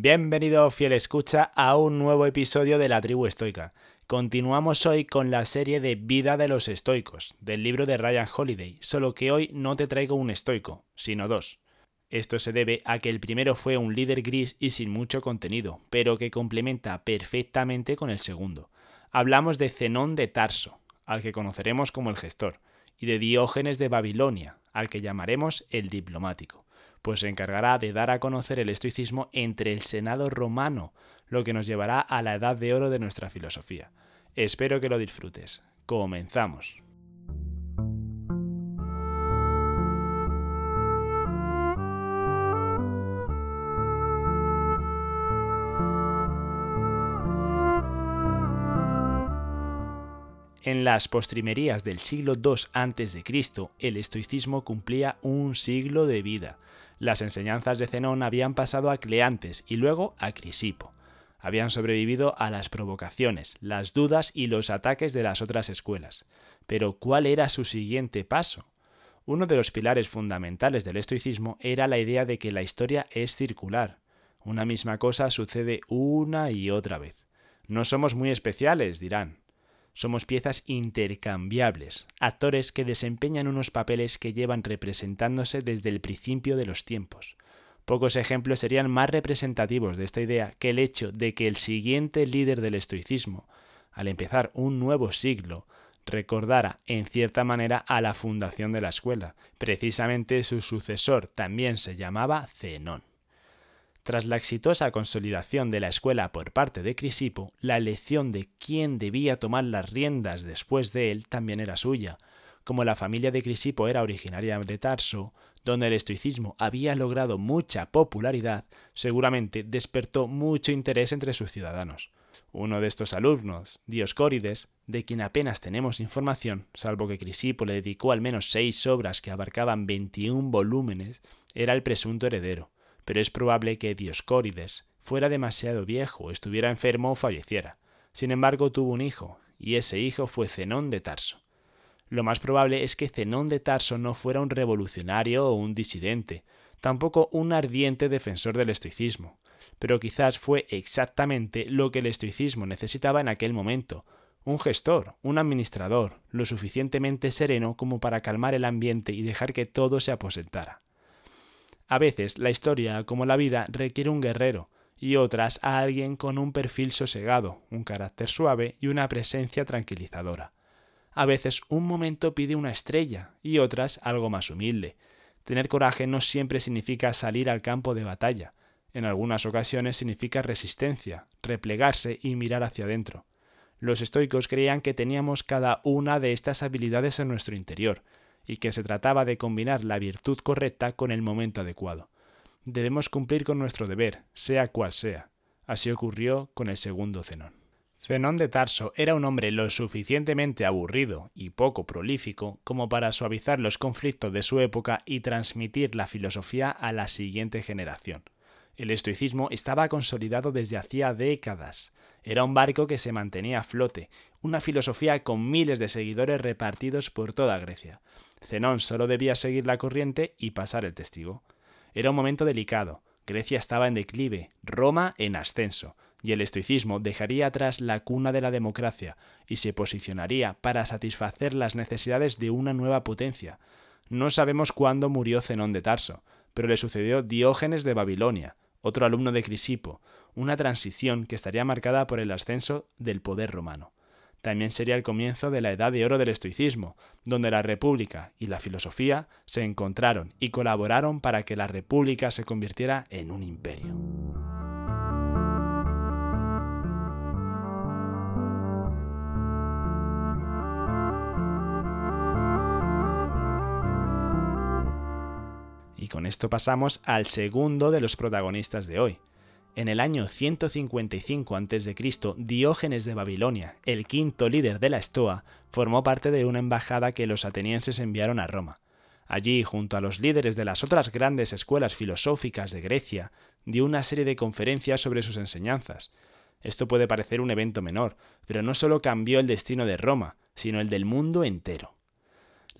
Bienvenido, fiel escucha, a un nuevo episodio de la Tribu Estoica. Continuamos hoy con la serie de Vida de los Estoicos, del libro de Ryan Holiday, solo que hoy no te traigo un estoico, sino dos. Esto se debe a que el primero fue un líder gris y sin mucho contenido, pero que complementa perfectamente con el segundo. Hablamos de Zenón de Tarso, al que conoceremos como el gestor, y de Diógenes de Babilonia, al que llamaremos el diplomático, pues se encargará de dar a conocer el estoicismo entre el Senado romano, lo que nos llevará a la edad de oro de nuestra filosofía. Espero que lo disfrutes. Comenzamos. En las postrimerías del siglo II a.C., el estoicismo cumplía un siglo de vida. Las enseñanzas de Zenón habían pasado a Cleantes y luego a Crisipo. Habían sobrevivido a las provocaciones, las dudas y los ataques de las otras escuelas. Pero ¿cuál era su siguiente paso? Uno de los pilares fundamentales del estoicismo era la idea de que la historia es circular. Una misma cosa sucede una y otra vez. No somos muy especiales, dirán. Somos piezas intercambiables, actores que desempeñan unos papeles que llevan representándose desde el principio de los tiempos. Pocos ejemplos serían más representativos de esta idea que el hecho de que el siguiente líder del estoicismo, al empezar un nuevo siglo, recordara en cierta manera a la fundación de la escuela. Precisamente su sucesor también se llamaba Zenón. Tras la exitosa consolidación de la escuela por parte de Crisipo, la elección de quién debía tomar las riendas después de él también era suya. Como la familia de Crisipo era originaria de Tarso, donde el estoicismo había logrado mucha popularidad, seguramente despertó mucho interés entre sus ciudadanos. Uno de estos alumnos, Dioscórides, de quien apenas tenemos información, salvo que Crisipo le dedicó al menos 6 obras que abarcaban 21 volúmenes, era el presunto heredero. Pero es probable que Dioscórides fuera demasiado viejo, estuviera enfermo o falleciera. Sin embargo, tuvo un hijo, y ese hijo fue Zenón de Tarso. Lo más probable es que Zenón de Tarso no fuera un revolucionario o un disidente, tampoco un ardiente defensor del estoicismo, pero quizás fue exactamente lo que el estoicismo necesitaba en aquel momento: un gestor, un administrador, lo suficientemente sereno como para calmar el ambiente y dejar que todo se aposentara. A veces la historia, como la vida, requiere un guerrero, y otras a alguien con un perfil sosegado, un carácter suave y una presencia tranquilizadora. A veces un momento pide una estrella, y otras algo más humilde. Tener coraje no siempre significa salir al campo de batalla. En algunas ocasiones significa resistencia, replegarse y mirar hacia adentro. Los estoicos creían que teníamos cada una de estas habilidades en nuestro interior, y que se trataba de combinar la virtud correcta con el momento adecuado. Debemos cumplir con nuestro deber, sea cual sea. Así ocurrió con el segundo Zenón. Zenón de Tarso era un hombre lo suficientemente aburrido y poco prolífico como para suavizar los conflictos de su época y transmitir la filosofía a la siguiente generación. El estoicismo estaba consolidado desde hacía décadas. Era un barco que se mantenía a flote, una filosofía con miles de seguidores repartidos por toda Grecia. Zenón solo debía seguir la corriente y pasar el testigo. Era un momento delicado. Grecia estaba en declive, Roma en ascenso, y el estoicismo dejaría atrás la cuna de la democracia y se posicionaría para satisfacer las necesidades de una nueva potencia. No sabemos cuándo murió Zenón de Tarso, pero le sucedió Diógenes de Babilonia, otro alumno de Crisipo, una transición que estaría marcada por el ascenso del poder romano. También sería el comienzo de la edad de oro del estoicismo, donde la república y la filosofía se encontraron y colaboraron para que la república se convirtiera en un imperio. Y con esto pasamos al segundo de los protagonistas de hoy. En el año 155 a.C., Diógenes de Babilonia, el quinto líder de la Estoa, formó parte de una embajada que los atenienses enviaron a Roma. Allí, junto a los líderes de las otras grandes escuelas filosóficas de Grecia, dio una serie de conferencias sobre sus enseñanzas. Esto puede parecer un evento menor, pero no solo cambió el destino de Roma, sino el del mundo entero.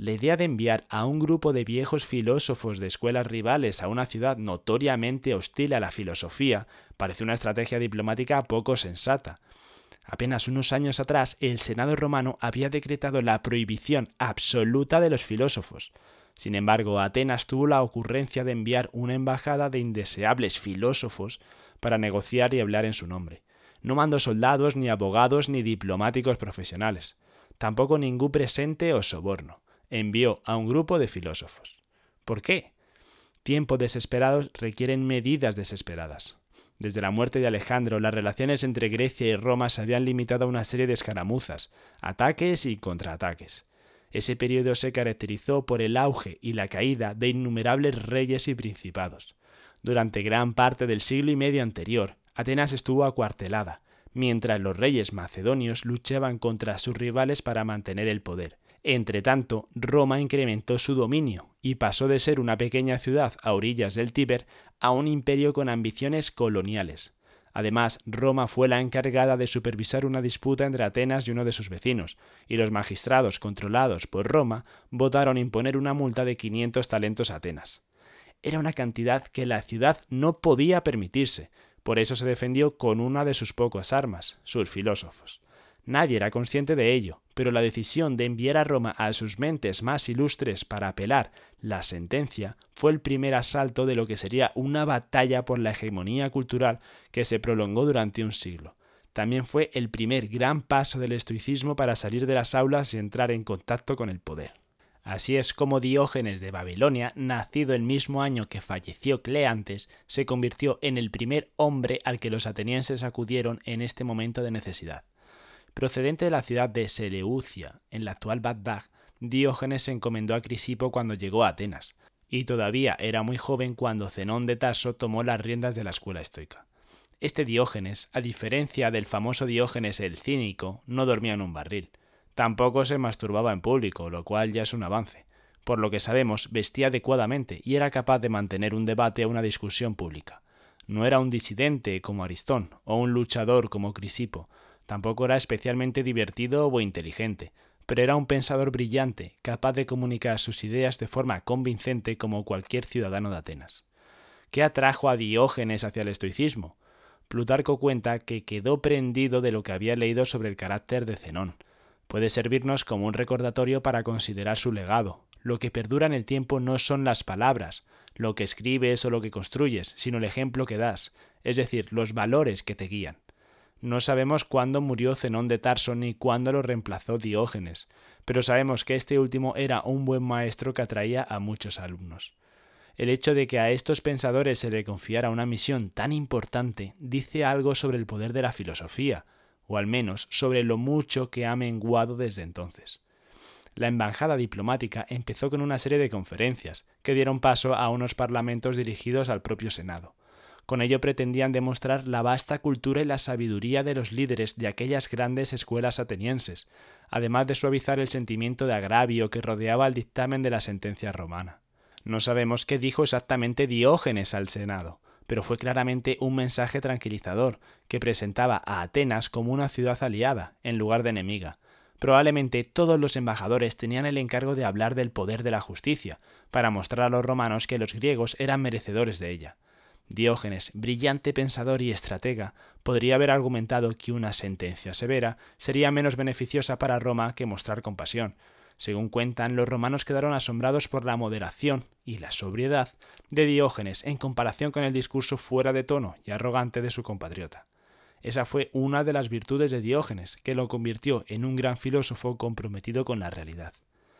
La idea de enviar a un grupo de viejos filósofos de escuelas rivales a una ciudad notoriamente hostil a la filosofía parece una estrategia diplomática poco sensata. Apenas unos años atrás, el Senado romano había decretado la prohibición absoluta de los filósofos. Sin embargo, Atenas tuvo la ocurrencia de enviar una embajada de indeseables filósofos para negociar y hablar en su nombre. No mandó soldados, ni abogados, ni diplomáticos profesionales. Tampoco ningún presente o soborno. Envió a un grupo de filósofos. ¿Por qué? Tiempos desesperados requieren medidas desesperadas. Desde la muerte de Alejandro, las relaciones entre Grecia y Roma se habían limitado a una serie de escaramuzas, ataques y contraataques. Ese periodo se caracterizó por el auge y la caída de innumerables reyes y principados. Durante gran parte del siglo y medio anterior, Atenas estuvo acuartelada, mientras los reyes macedonios luchaban contra sus rivales para mantener el poder. Entretanto, Roma incrementó su dominio y pasó de ser una pequeña ciudad a orillas del Tíber a un imperio con ambiciones coloniales. Además, Roma fue la encargada de supervisar una disputa entre Atenas y uno de sus vecinos, y los magistrados controlados por Roma votaron imponer una multa de 500 talentos a Atenas. Era una cantidad que la ciudad no podía permitirse, por eso se defendió con una de sus pocas armas, sus filósofos. Nadie era consciente de ello, pero la decisión de enviar a Roma a sus mentes más ilustres para apelar la sentencia fue el primer asalto de lo que sería una batalla por la hegemonía cultural que se prolongó durante un siglo. También fue el primer gran paso del estoicismo para salir de las aulas y entrar en contacto con el poder. Así es como Diógenes de Babilonia, nacido el mismo año que falleció Cleantes, se convirtió en el primer hombre al que los atenienses acudieron en este momento de necesidad. Procedente de la ciudad de Seleucia, en la actual Bagdad, Diógenes se encomendó a Crisipo cuando llegó a Atenas, y todavía era muy joven cuando Zenón de Tarso tomó las riendas de la escuela estoica. Este Diógenes, a diferencia del famoso Diógenes el cínico, no dormía en un barril. Tampoco se masturbaba en público, lo cual ya es un avance. Por lo que sabemos, vestía adecuadamente y era capaz de mantener un debate o una discusión pública. No era un disidente como Aristón o un luchador como Crisipo. Tampoco era especialmente divertido o inteligente, pero era un pensador brillante, capaz de comunicar sus ideas de forma convincente como cualquier ciudadano de Atenas. ¿Qué atrajo a Diógenes hacia el estoicismo? Plutarco cuenta que quedó prendido de lo que había leído sobre el carácter de Zenón. Puede servirnos como un recordatorio para considerar su legado. Lo que perdura en el tiempo no son las palabras, lo que escribes o lo que construyes, sino el ejemplo que das, es decir, los valores que te guían. No sabemos cuándo murió Zenón de Tarso ni cuándo lo reemplazó Diógenes, pero sabemos que este último era un buen maestro que atraía a muchos alumnos. El hecho de que a estos pensadores se le confiara una misión tan importante dice algo sobre el poder de la filosofía, o al menos sobre lo mucho que ha menguado desde entonces. La embajada diplomática empezó con una serie de conferencias, que dieron paso a unos parlamentos dirigidos al propio Senado. Con ello pretendían demostrar la vasta cultura y la sabiduría de los líderes de aquellas grandes escuelas atenienses, además de suavizar el sentimiento de agravio que rodeaba el dictamen de la sentencia romana. No sabemos qué dijo exactamente Diógenes al Senado, pero fue claramente un mensaje tranquilizador que presentaba a Atenas como una ciudad aliada, en lugar de enemiga. Probablemente todos los embajadores tenían el encargo de hablar del poder de la justicia, para mostrar a los romanos que los griegos eran merecedores de ella. Diógenes, brillante pensador y estratega, podría haber argumentado que una sentencia severa sería menos beneficiosa para Roma que mostrar compasión. Según cuentan, los romanos quedaron asombrados por la moderación y la sobriedad de Diógenes en comparación con el discurso fuera de tono y arrogante de su compatriota. Esa fue una de las virtudes de Diógenes, que lo convirtió en un gran filósofo comprometido con la realidad.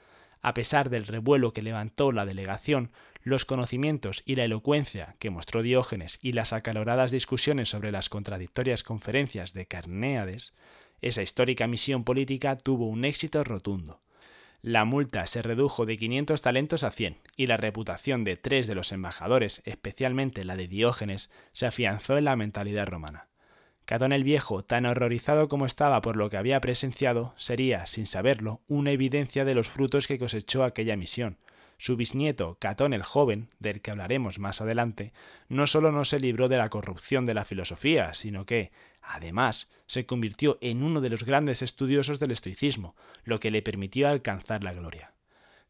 A pesar del revuelo que levantó la delegación, los conocimientos y la elocuencia que mostró Diógenes y las acaloradas discusiones sobre las contradictorias conferencias de Carnéades, esa histórica misión política tuvo un éxito rotundo. La multa se redujo de 500 talentos a 100, y la reputación de 3 de los embajadores, especialmente la de Diógenes, se afianzó en la mentalidad romana. Catón el Viejo, tan horrorizado como estaba por lo que había presenciado, sería, sin saberlo, una evidencia de los frutos que cosechó aquella misión. Su bisnieto, Catón el Joven, del que hablaremos más adelante, no solo no se libró de la corrupción de la filosofía, sino que, además, se convirtió en uno de los grandes estudiosos del estoicismo, lo que le permitió alcanzar la gloria.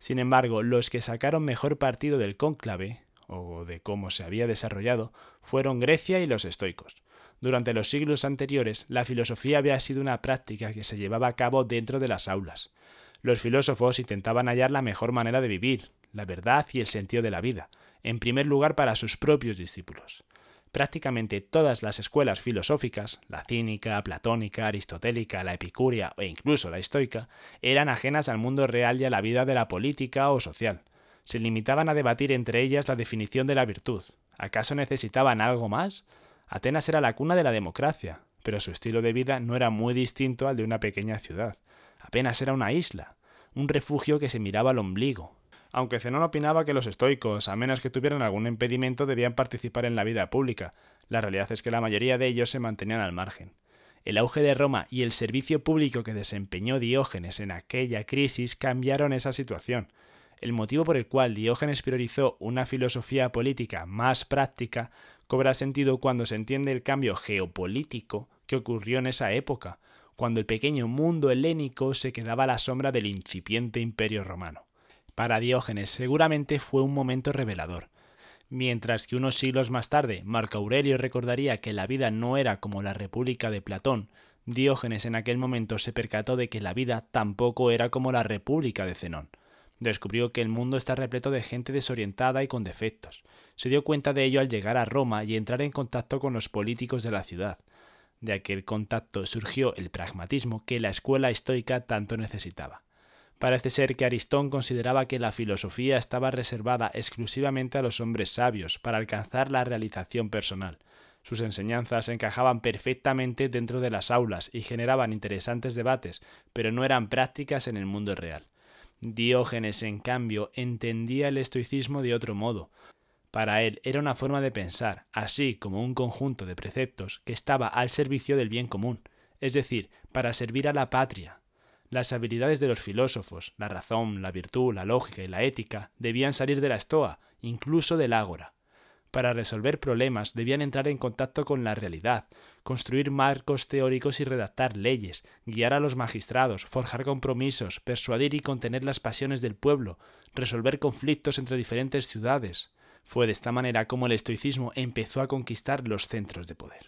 Sin embargo, los que sacaron mejor partido del cónclave, o de cómo se había desarrollado, fueron Grecia y los estoicos. Durante los siglos anteriores, la filosofía había sido una práctica que se llevaba a cabo dentro de las aulas. Los filósofos intentaban hallar la mejor manera de vivir, la verdad y el sentido de la vida, en primer lugar para sus propios discípulos. Prácticamente todas las escuelas filosóficas, la cínica, platónica, aristotélica, la epicúrea e incluso la estoica, eran ajenas al mundo real y a la vida de la política o social. Se limitaban a debatir entre ellas la definición de la virtud. ¿Acaso necesitaban algo más? Atenas era la cuna de la democracia, pero su estilo de vida no era muy distinto al de una pequeña ciudad. Apenas era una isla, un refugio que se miraba al ombligo. Aunque Zenón opinaba que los estoicos, a menos que tuvieran algún impedimento, debían participar en la vida pública, la realidad es que la mayoría de ellos se mantenían al margen. El auge de Roma y el servicio público que desempeñó Diógenes en aquella crisis cambiaron esa situación. El motivo por el cual Diógenes priorizó una filosofía política más práctica cobra sentido cuando se entiende el cambio geopolítico que ocurrió en esa época, cuando el pequeño mundo helénico se quedaba a la sombra del incipiente imperio romano. Para Diógenes seguramente fue un momento revelador. Mientras que unos siglos más tarde Marco Aurelio recordaría que la vida no era como la República de Platón, Diógenes en aquel momento se percató de que la vida tampoco era como la República de Zenón. Descubrió que el mundo está repleto de gente desorientada y con defectos. Se dio cuenta de ello al llegar a Roma y entrar en contacto con los políticos de la ciudad. De aquel contacto surgió el pragmatismo que la escuela estoica tanto necesitaba. Parece ser que Aristón consideraba que la filosofía estaba reservada exclusivamente a los hombres sabios para alcanzar la realización personal. Sus enseñanzas encajaban perfectamente dentro de las aulas y generaban interesantes debates, pero no eran prácticas en el mundo real. Diógenes, en cambio, entendía el estoicismo de otro modo. Para él era una forma de pensar, así como un conjunto de preceptos que estaba al servicio del bien común, es decir, para servir a la patria. Las habilidades de los filósofos, la razón, la virtud, la lógica y la ética, debían salir de la estoa, incluso del ágora. Para resolver problemas debían entrar en contacto con la realidad, construir marcos teóricos y redactar leyes, guiar a los magistrados, forjar compromisos, persuadir y contener las pasiones del pueblo, resolver conflictos entre diferentes ciudades. Fue de esta manera como el estoicismo empezó a conquistar los centros de poder.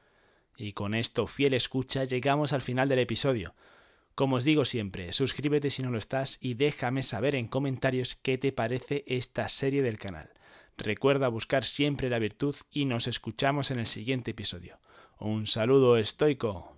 Y con esto, fiel escucha, llegamos al final del episodio. Como os digo siempre, suscríbete si no lo estás y déjame saber en comentarios qué te parece esta serie del canal. Recuerda buscar siempre la virtud y nos escuchamos en el siguiente episodio. Un saludo estoico.